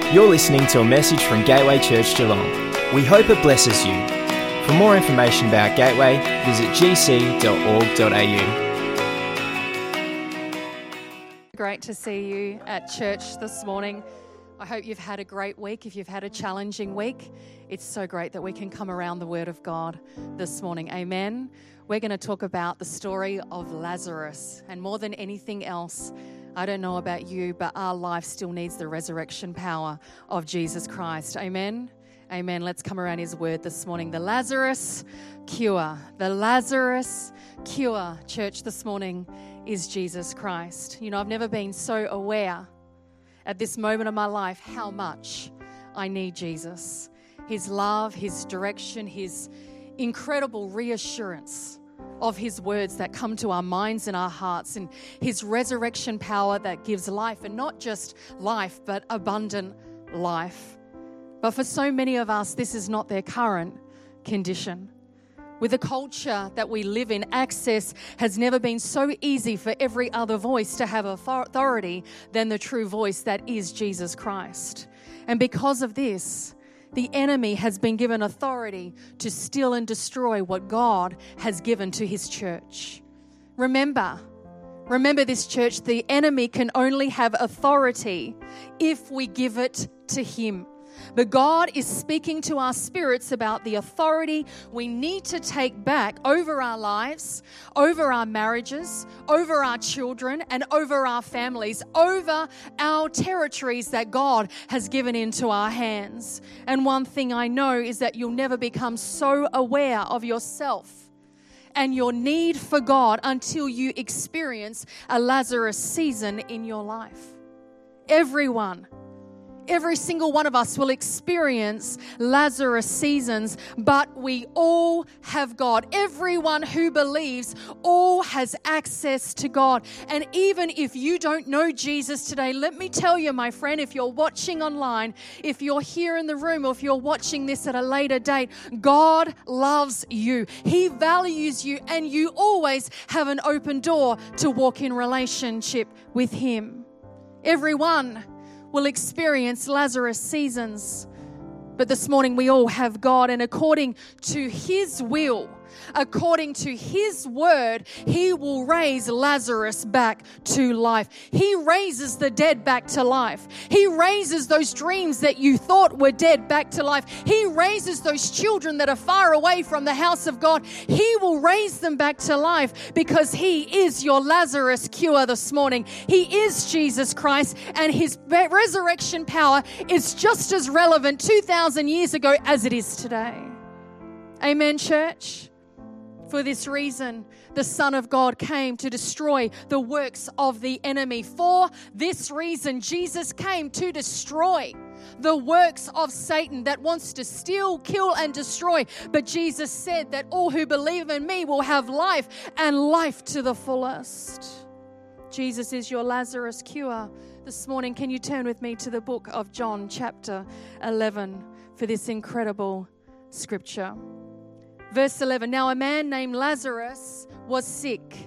You're listening to a message from Gateway Church Geelong. We hope it blesses you. For more information about Gateway, visit gc.org.au. Great to see you at church this morning. I hope you've had a great week. If you've had a challenging week, it's so great that we can come around the Word of God this morning. Amen. We're going to talk about the story of Lazarus. And more than anything else, I don't know about you, but our life still needs the resurrection power of Jesus Christ. Amen. Amen. Let's come around His Word this morning. The Lazarus cure. The Lazarus cure, church, this morning is Jesus Christ. You know, I've never been so aware at this moment of my life how much I need Jesus. His love, His direction, His incredible reassurance of His words that come to our minds and our hearts, and His resurrection power that gives life, and not just life, but abundant life. But for so many of us, this is not their current condition. With the culture that we live in, access has never been so easy for every other voice to have authority than the true voice that is Jesus Christ. And because of this, the enemy has been given authority to steal and destroy what God has given to His church. Remember this, church, the enemy can only have authority if we give it to him. But God is speaking to our spirits about the authority we need to take back over our lives, over our marriages, over our children, and over our families, over our territories that God has given into our hands. And one thing I know is that you'll never become so aware of yourself and your need for God until you experience a Lazarus season in your life. Every single one of us will experience Lazarus seasons, but we all have God. Everyone who believes all has access to God. And even if you don't know Jesus today, let me tell you, my friend, if you're watching online, if you're here in the room, or if you're watching this at a later date, God loves you. He values you, and you always have an open door to walk in relationship with Him. Everyone will experience Lazarus seasons. But this morning we all have God, and according to His will, according to His word, He will raise Lazarus back to life. He raises the dead back to life. He raises those dreams that you thought were dead back to life. He raises those children that are far away from the house of God. He will raise them back to life because He is your Lazarus cure this morning. He is Jesus Christ, and His resurrection power is just as relevant 2,000 years ago as it is today. Amen, church. For this reason, the Son of God came to destroy the works of the enemy. For this reason, Jesus came to destroy the works of Satan that wants to steal, kill, and destroy. But Jesus said that all who believe in me will have life, and life to the fullest. Jesus is your Lazarus cure. This morning, can you turn with me to the book of John, chapter 11, for this incredible scripture. Verse 11, now a man named Lazarus was sick.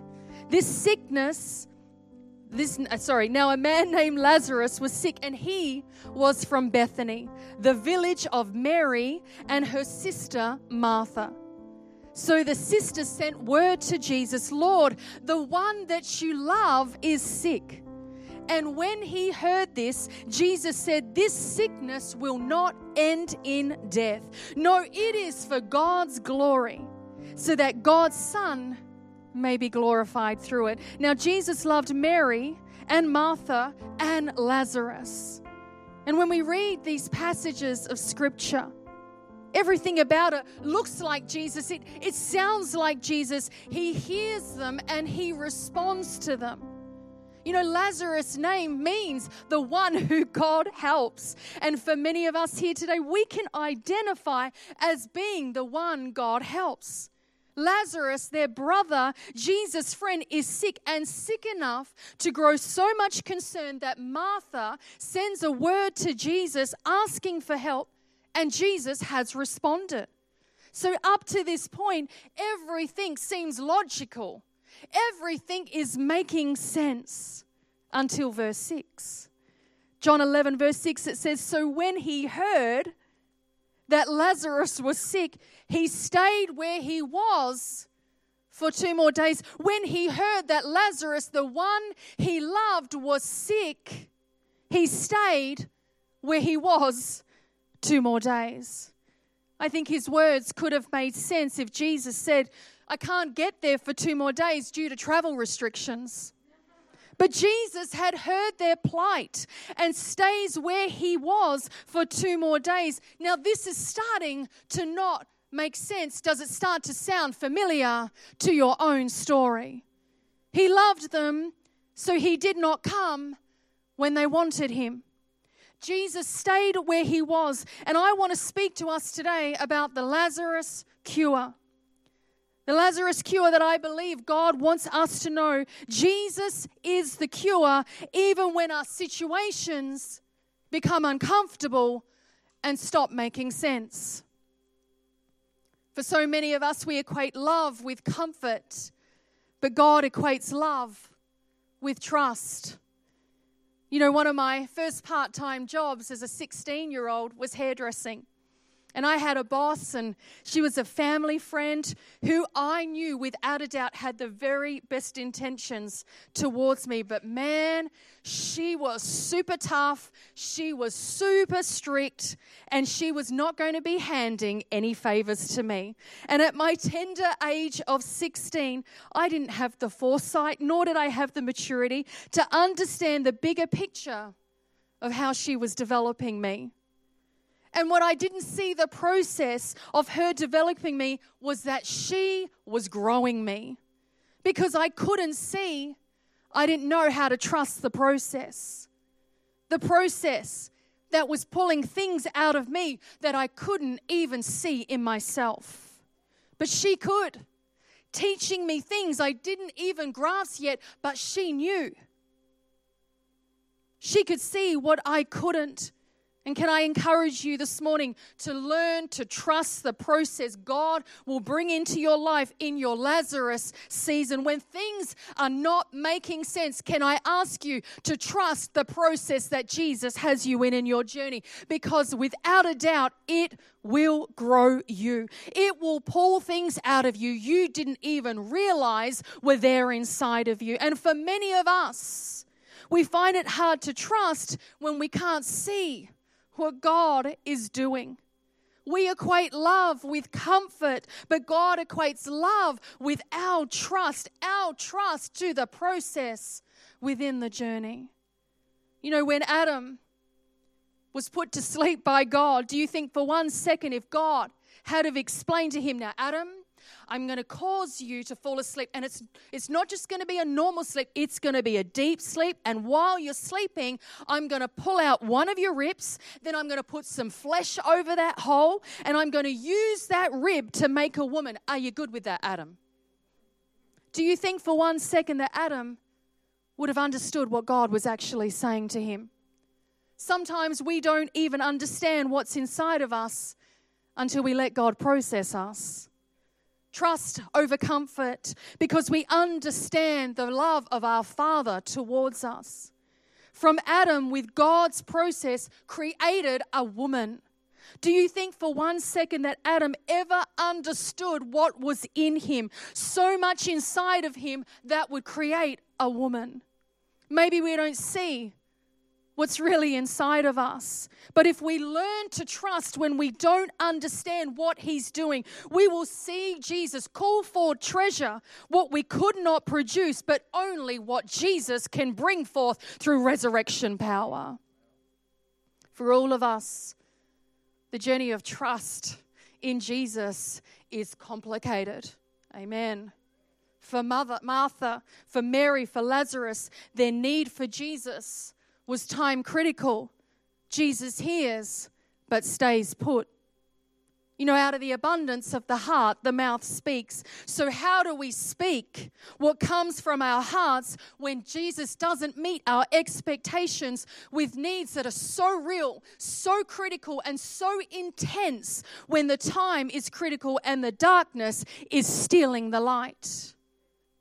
Now a man named Lazarus was sick, and he was from Bethany, the village of Mary and her sister Martha. So the sister sent word to Jesus, Lord, the one that you love is sick. And when he heard this, Jesus said, this sickness will not end in death. No, it is for God's glory, so that God's Son may be glorified through it. Now, Jesus loved Mary and Martha and Lazarus. And when we read these passages of Scripture, everything about it looks like Jesus. It sounds like Jesus. He hears them and He responds to them. You know, Lazarus' name means the one who God helps. And for many of us here today, we can identify as being the one God helps. Lazarus, their brother, Jesus' friend, is sick, and sick enough to grow so much concerned that Martha sends a word to Jesus asking for help, and Jesus has responded. So up to this point, everything seems logical. Everything is making sense until verse 6. John 11 verse 6, it says, so when he heard that Lazarus was sick, he stayed where he was for 2 more days. When he heard that Lazarus, the one he loved, was sick, he stayed where he was 2 more days. I think his words could have made sense if Jesus said, I can't get there for 2 more days due to travel restrictions. But Jesus had heard their plight and stays where he was for 2 more days. Now this is starting to not make sense. Does it start to sound familiar to your own story? He loved them, so he did not come when they wanted him. Jesus stayed where he was. And I want to speak to us today about the Lazarus cure. The Lazarus cure that I believe God wants us to know. Jesus is the cure even when our situations become uncomfortable and stop making sense. For so many of us, we equate love with comfort, but God equates love with trust. You know, one of my first part-time jobs as a 16-year-old was hairdressing. And I had a boss, and she was a family friend who I knew without a doubt had the very best intentions towards me. But man, she was super tough, she was super strict, and she was not going to be handing any favors to me. And at my tender age of 16, I didn't have the foresight, nor did I have the maturity to understand the bigger picture of how she was developing me. And what I didn't see the process of her developing me was that she was growing me. Because I couldn't see, I didn't know how to trust the process. The process that was pulling things out of me that I couldn't even see in myself. But she could. Teaching me things I didn't even grasp yet, but she knew. She could see what I couldn't. And can I encourage you this morning to learn to trust the process God will bring into your life in your Lazarus season. When things are not making sense, can I ask you to trust the process that Jesus has you in your journey? Because without a doubt, it will grow you. It will pull things out of you you didn't even realize were there inside of you. And for many of us, we find it hard to trust when we can't see what God is doing. We equate love with comfort, but God equates love with our trust to the process within the journey. You know, when Adam was put to sleep by God, do you think for 1 second if God had have explained to him, now Adam, I'm going to cause you to fall asleep. And it's not just going to be a normal sleep. It's going to be a deep sleep. And while you're sleeping, I'm going to pull out one of your ribs. Then I'm going to put some flesh over that hole. And I'm going to use that rib to make a woman. Are you good with that, Adam? Do you think for 1 second that Adam would have understood what God was actually saying to him? Sometimes we don't even understand what's inside of us until we let God process us. Trust over comfort, because we understand the love of our Father towards us. From Adam, with God's process, created a woman. Do you think for 1 second that Adam ever understood what was in him? So much inside of him that would create a woman. Maybe we don't see what's really inside of us. But if we learn to trust when we don't understand what he's doing, we will see Jesus call forth treasure, what we could not produce, but only what Jesus can bring forth through resurrection power. For all of us, the journey of trust in Jesus is complicated. Amen. For Martha, for Mary, for Lazarus, their need for Jesus was time critical. Jesus hears, but stays put. You know, out of the abundance of the heart, the mouth speaks. So how do we speak what comes from our hearts when Jesus doesn't meet our expectations with needs that are so real, so critical, and so intense when the time is critical and the darkness is stealing the light?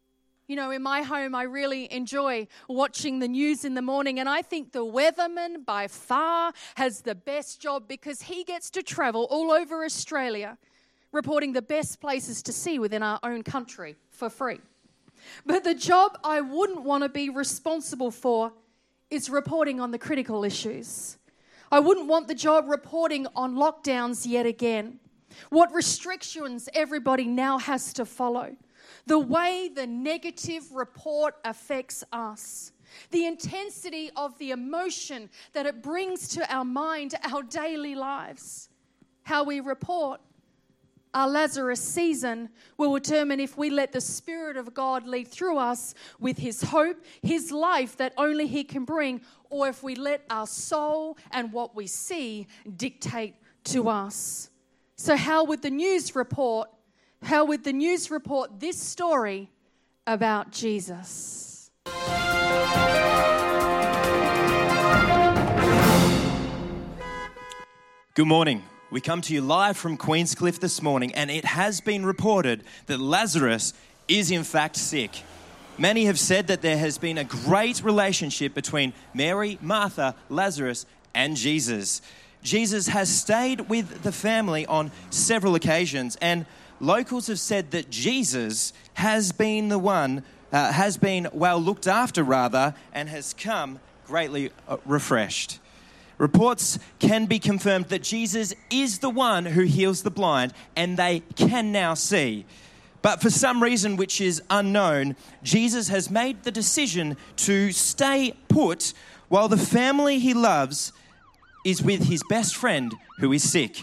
You know, in my home, I really enjoy watching the news in the morning, and I think the weatherman by far has the best job because he gets to travel all over Australia reporting the best places to see within our own country for free. But the job I wouldn't want to be responsible for is reporting on the critical issues. I wouldn't want the job reporting on lockdowns yet again, what restrictions everybody now has to follow, the way the negative report affects us, the intensity of the emotion that it brings to our mind, our daily lives. How we report our Lazarus season will determine if we let the Spirit of God lead through us with His hope, His life that only He can bring, or if we let our soul and what we see dictate to us. So how would the news report this story about Jesus? Good morning. We come to you live from Queenscliff this morning, and it has been reported that Lazarus is in fact sick. Many have said that there has been a great relationship between Mary, Martha, Lazarus, and Jesus. Jesus has stayed with the family on several occasions, and locals have said that Jesus has been well looked after and has come greatly refreshed. Reports can be confirmed that Jesus is the one who heals the blind, and they can now see. But for some reason which is unknown, Jesus has made the decision to stay put while the family he loves is with his best friend who is sick.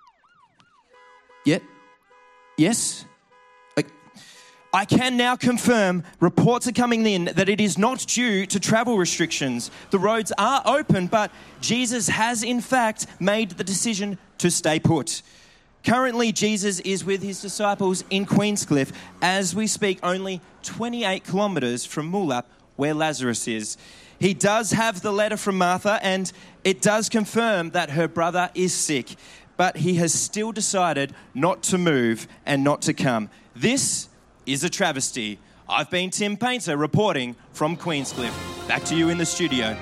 Yes? I can now confirm reports are coming in that it is not due to travel restrictions. The roads are open, but Jesus has in fact made the decision to stay put. Currently, Jesus is with his disciples in Queenscliff as we speak, only 28 kilometres from Moolap, where Lazarus is. He does have the letter from Martha, and it does confirm that her brother is sick, but he has still decided not to move and not to come. This is a travesty. I've been Tim Painter reporting from Queenscliff. Back to you in the studio.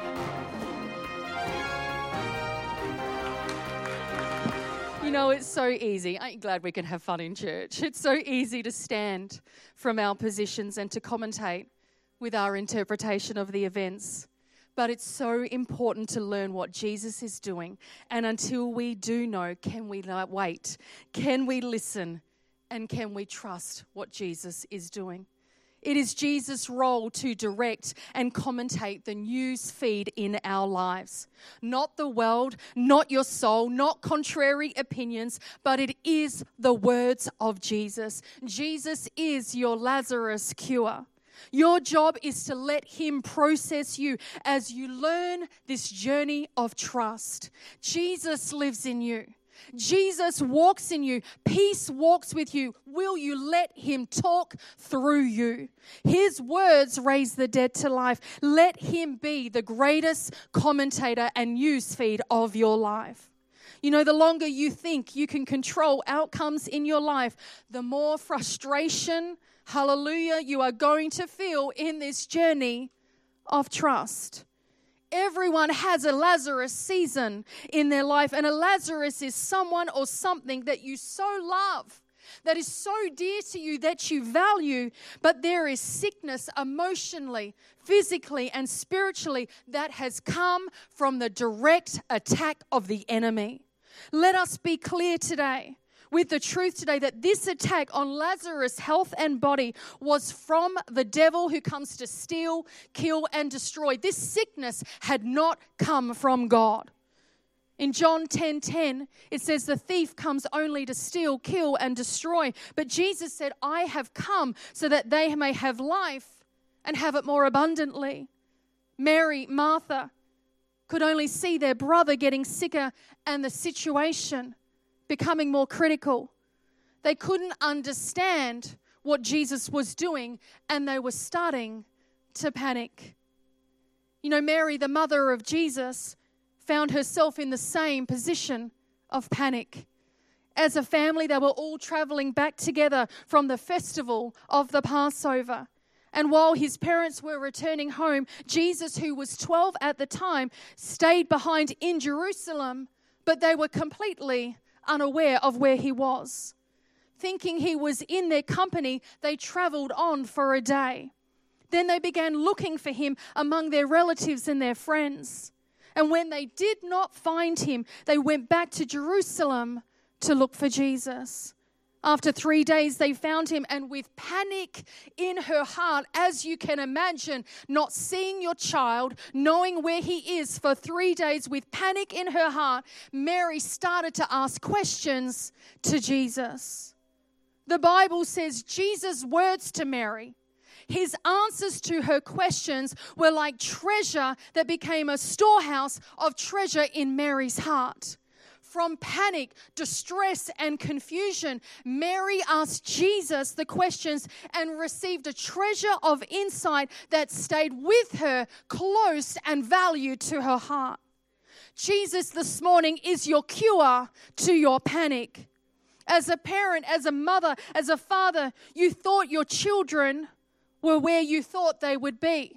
You know, it's so easy. Aren't you glad we can have fun in church? It's so easy to stand from our positions and to commentate with our interpretation of the events. But it's so important to learn what Jesus is doing. And until we do know, can we wait? Can we listen? And can we trust what Jesus is doing? It is Jesus' role to direct and commentate the news feed in our lives. Not the world, not your soul, not contrary opinions, but it is the words of Jesus. Jesus is your Lazarus cure. Your job is to let him process you as you learn this journey of trust. Jesus lives in you. Jesus walks in you. Peace walks with you. Will you let him talk through you? His words raise the dead to life. Let him be the greatest commentator and news feed of your life. You know, the longer you think you can control outcomes in your life, the more frustration, hallelujah, you are going to feel in this journey of trust. Everyone has a Lazarus season in their life, and a Lazarus is someone or something that you so love, that is so dear to you, that you value, but there is sickness emotionally, physically, and spiritually that has come from the direct attack of the enemy. Let us be clear today with the truth today that this attack on Lazarus' health and body was from the devil who comes to steal, kill, and destroy. This sickness had not come from God. In John 10:10, it says the thief comes only to steal, kill, and destroy. But Jesus said, I have come so that they may have life and have it more abundantly. Mary, Martha could only see their brother getting sicker and the situation becoming more critical. They couldn't understand what Jesus was doing, and they were starting to panic. You know, Mary, the mother of Jesus, found herself in the same position of panic. As a family, they were all traveling back together from the festival of the Passover. And while his parents were returning home, Jesus, who was 12 at the time, stayed behind in Jerusalem, but they were completely unaware of where he was. Thinking he was in their company, they traveled on for a day. Then they began looking for him among their relatives and their friends. And when they did not find him, they went back to Jerusalem to look for Jesus. After 3 days, they found him, and with panic in her heart, as you can imagine, not seeing your child, knowing where he is for 3 days, with panic in her heart, Mary started to ask questions to Jesus. The Bible says Jesus' words to Mary, his answers to her questions were like treasure that became a storehouse of treasure in Mary's heart. From panic, distress, and confusion, Mary asked Jesus the questions and received a treasure of insight that stayed with her, close and valued to her heart. Jesus this morning is your cure to your panic. As a parent, as a mother, as a father, you thought your children were where you thought they would be.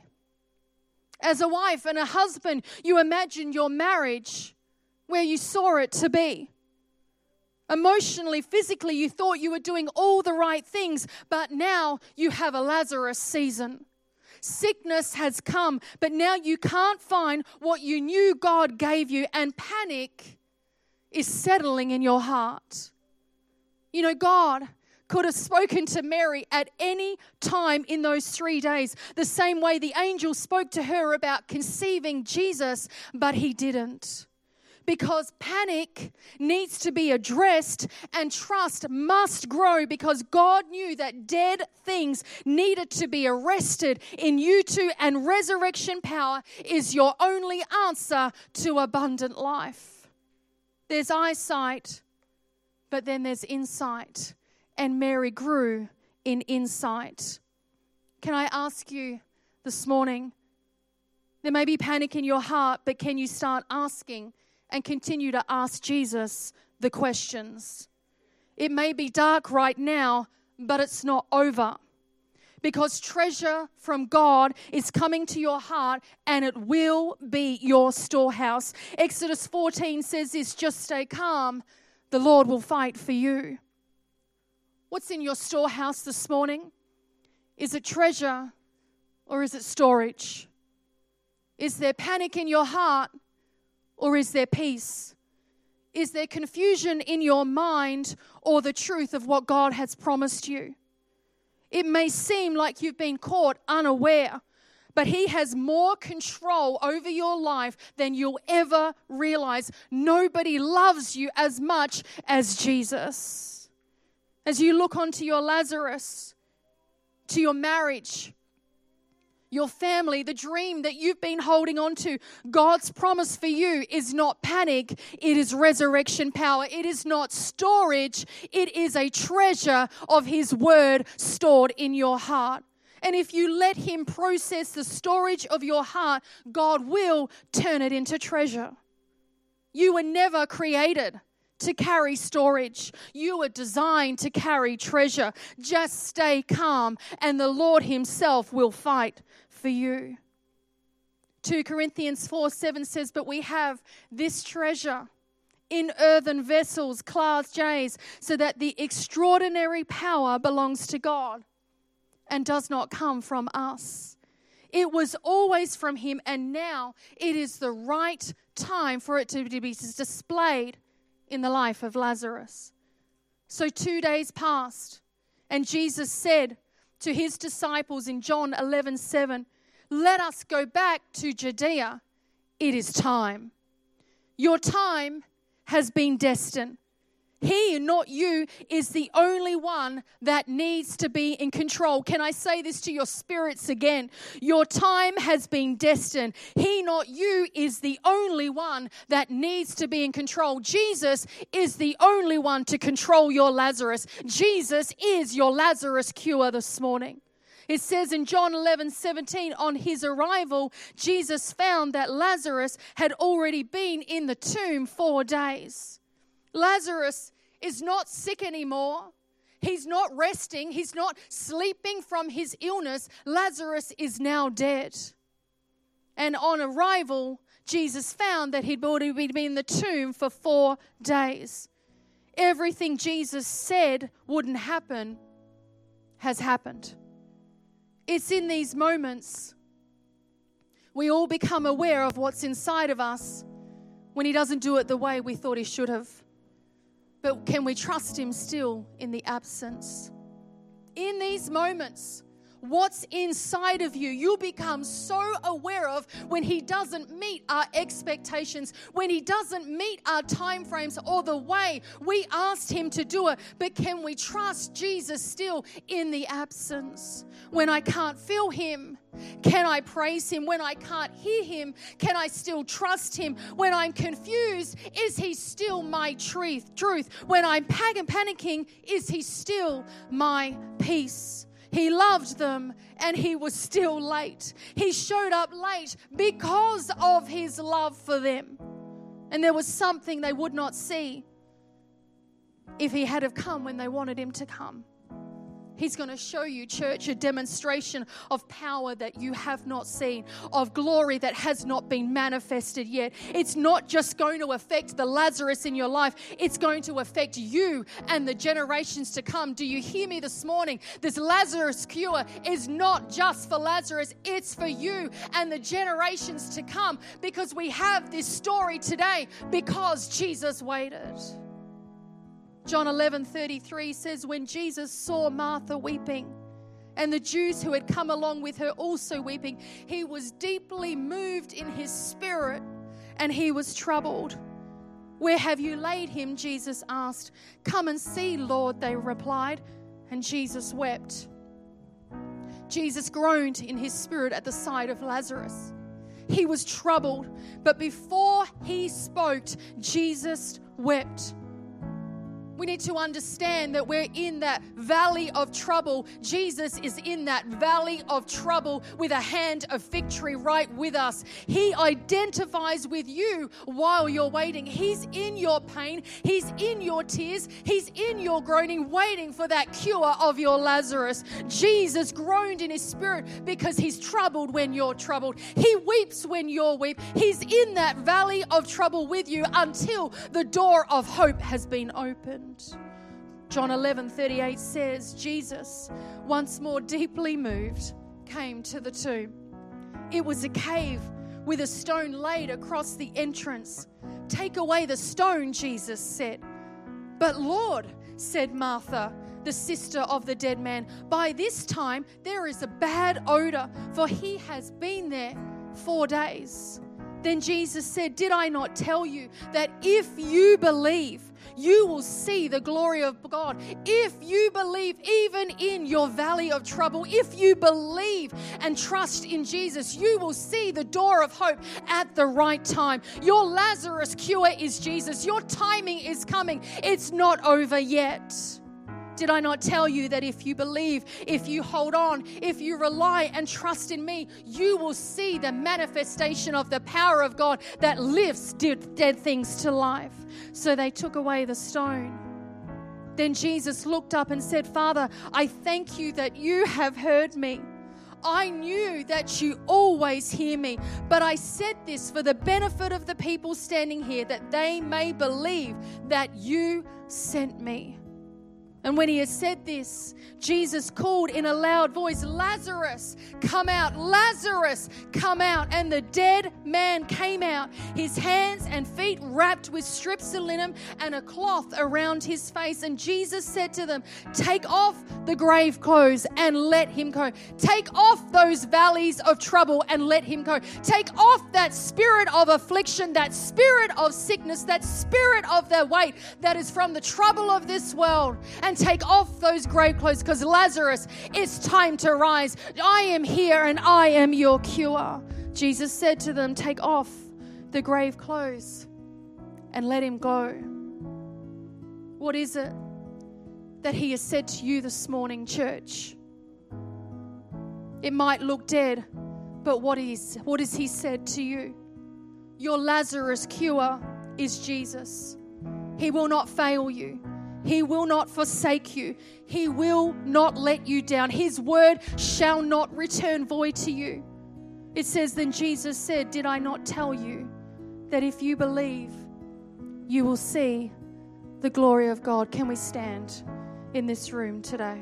As a wife and a husband, you imagined your marriage where you saw it to be. Emotionally, physically, you thought you were doing all the right things, but now you have a Lazarus season. Sickness has come, but now you can't find what you knew God gave you, and panic is settling in your heart. You know, God could have spoken to Mary at any time in those 3 days, the same way the angel spoke to her about conceiving Jesus, but he didn't. Because panic needs to be addressed and trust must grow, because God knew that dead things needed to be arrested in you too, and resurrection power is your only answer to abundant life. There's eyesight, but then there's insight, and Mary grew in insight. Can I ask you this morning, there may be panic in your heart, but can you start asking and continue to ask Jesus the questions? It may be dark right now, but it's not over. Because treasure from God is coming to your heart, and it will be your storehouse. Exodus 14 says this, just stay calm, the Lord will fight for you. What's in your storehouse this morning? Is it treasure or is it storage? Is there panic in your heart? Or is there peace? Is there confusion in your mind or the truth of what God has promised you? It may seem like you've been caught unaware, but He has more control over your life than you'll ever realize. Nobody loves you as much as Jesus. As you look onto your Lazarus, to your marriage, your family, the dream that you've been holding on to, God's promise for you is not panic, it is resurrection power. It is not storage, it is a treasure of His word stored in your heart. And if you let Him process the storage of your heart, God will turn it into treasure. You were never created to carry storage. You were designed to carry treasure. Just stay calm and the Lord Himself will fight for you. 2 Corinthians 4:7 says, but we have this treasure in earthen vessels, class J's, so that the extraordinary power belongs to God and does not come from us. It was always from Him, and now it is the right time for it to be displayed in the life of Lazarus. So 2 days passed, and Jesus said to His disciples in John 11:7, let us go back to Judea. It is time. Your time has been destined. He, not you, is the only one that needs to be in control. Can I say this to your spirits again? Your time has been destined. He, not you, is the only one that needs to be in control. Jesus is the only one to control your Lazarus. Jesus is your Lazarus cure this morning. It says in John 11:17, on His arrival, Jesus found that Lazarus had already been in the tomb 4 days. Lazarus is not sick anymore. He's not resting. He's not sleeping from his illness. Lazarus is now dead. And on arrival, Jesus found that he'd already been in the tomb for 4 days. Everything Jesus said wouldn't happen has happened. It's in these moments we all become aware of what's inside of us when he doesn't do it the way we thought he should have. But can we trust him still in the absence? In these moments, what's inside of you, you'll become so aware of when he doesn't meet our expectations, when he doesn't meet our time frames or the way we asked him to do it. But can we trust Jesus still in the absence? When I can't feel him, can I praise him? When I can't hear him, can I still trust him? When I'm confused, is he still my truth? When I'm panicking, is he still my peace? He loved them and he was still late. He showed up late because of his love for them. And there was something they would not see if he had have come when they wanted him to come. He's going to show you, church, a demonstration of power that you have not seen, of glory that has not been manifested yet. It's not just going to affect the Lazarus in your life. It's going to affect you and the generations to come. Do you hear me this morning? This Lazarus cure is not just for Lazarus. It's for you and the generations to come, because we have this story today because Jesus waited. John 11:33 says, when Jesus saw Martha weeping and the Jews who had come along with her also weeping, he was deeply moved in his spirit and he was troubled. Where have you laid him? Jesus asked. Come and see, Lord, they replied. And Jesus wept. Jesus groaned in his spirit at the sight of Lazarus. He was troubled, but before he spoke, Jesus wept. We need to understand that we're in that valley of trouble. Jesus is in that valley of trouble with a hand of victory right with us. He identifies with you while you're waiting. He's in your pain. He's in your tears. He's in your groaning, waiting for that cure of your Lazarus. Jesus groaned in his spirit because he's troubled when you're troubled. He weeps when you're weep. He's in that valley of trouble with you until the door of hope has been opened. John 11:38 says, Jesus, once more deeply moved, came to the tomb. It was a cave with a stone laid across the entrance. Take away the stone, Jesus said. But Lord, said Martha, the sister of the dead man, by this time there is a bad odor, for he has been there 4 days. Then Jesus said, did I not tell you that if you believe, you will see the glory of God? If you believe, even in your valley of trouble, if you believe and trust in Jesus, you will see the door of hope at the right time. Your Lazarus cure is Jesus. Your timing is coming. It's not over yet. Did I not tell you that if you believe, if you hold on, if you rely and trust in me, you will see the manifestation of the power of God that lifts dead things to life? So they took away the stone. Then Jesus looked up and said, Father, I thank you that you have heard me. I knew that you always hear me, but I said this for the benefit of the people standing here, that they may believe that you sent me. And when he had said this, Jesus called in a loud voice, Lazarus, come out. Lazarus, come out. And the dead man came out, his hands and feet wrapped with strips of linen and a cloth around his face. And Jesus said to them, take off the grave clothes and let him go. Take off those valleys of trouble and let him go. Take off that spirit of affliction, that spirit of sickness, that spirit of the weight that is from the trouble of this world. And take off those grave clothes, because Lazarus, it's time to rise. I am here and I am your cure. Jesus said to them, take off the grave clothes and let him go. What is it that he has said to you this morning, church? It might look dead, but what has he said to you? Your Lazarus cure is Jesus. He will not fail you. He will not forsake you. He will not let you down. His word shall not return void to you. It says, then Jesus said, did I not tell you that if you believe, you will see the glory of God? Can we stand in this room today?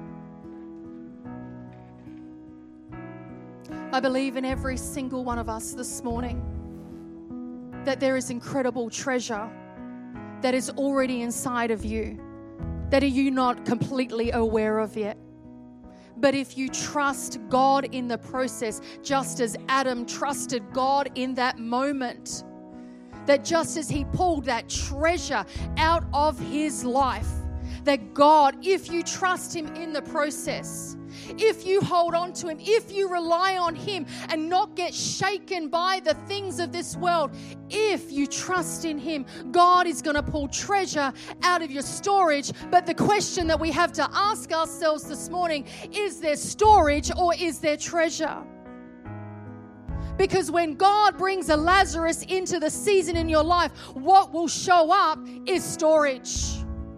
I believe in every single one of us this morning that there is incredible treasure that is already inside of you, that are you not completely aware of yet. But if you trust God in the process, just as Adam trusted God in that moment, that just as he pulled that treasure out of his life, that God, if you trust him in the process, if you hold on to him, if you rely on him and not get shaken by the things of this world, if you trust in him, God is going to pull treasure out of your storage. But the question that we have to ask ourselves this morning, is there storage or is there treasure? Because when God brings a Lazarus into the season in your life, what will show up is storage.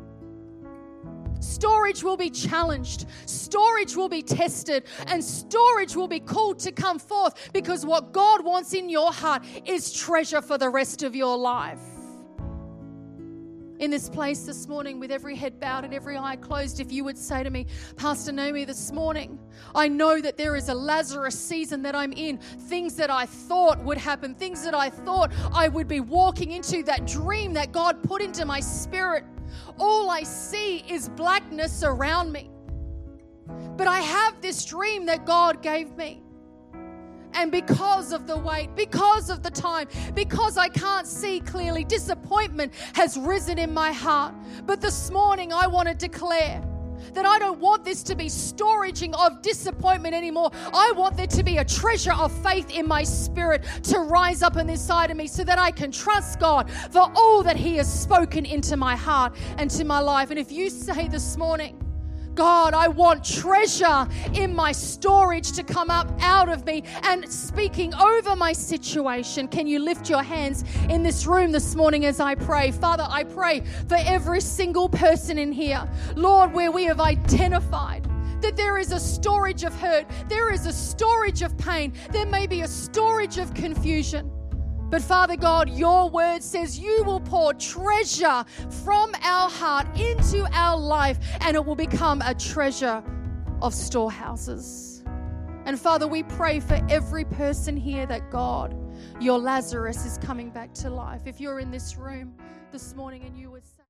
Storage will be challenged. Storage will be tested. And storage will be called to come forth, because what God wants in your heart is treasure for the rest of your life. In this place this morning, with every head bowed and every eye closed, if you would say to me, Pastor Naomi, this morning, I know that there is a Lazarus season that I'm in. Things that I thought would happen, things that I thought I would be walking into, that dream that God put into my spirit. All I see is blackness around me. But I have this dream that God gave me. And because of the wait, because of the time, because I can't see clearly, disappointment has risen in my heart. But this morning I want to declare that I don't want this to be storaging of disappointment anymore. I want there to be a treasure of faith in my spirit to rise up on this side of me, so that I can trust God for all that he has spoken into my heart and to my life. And if you say this morning, God, I want treasure in my storage to come up out of me and speaking over my situation, can you lift your hands in this room this morning as I pray? Father, I pray for every single person in here, Lord, where we have identified that there is a storage of hurt, there is a storage of pain, there may be a storage of confusion. But Father God, your word says you will pour treasure from our heart into our life, and it will become a treasure of storehouses. And Father, we pray for every person here that God, your Lazarus is coming back to life. If you're in this room this morning and you would say,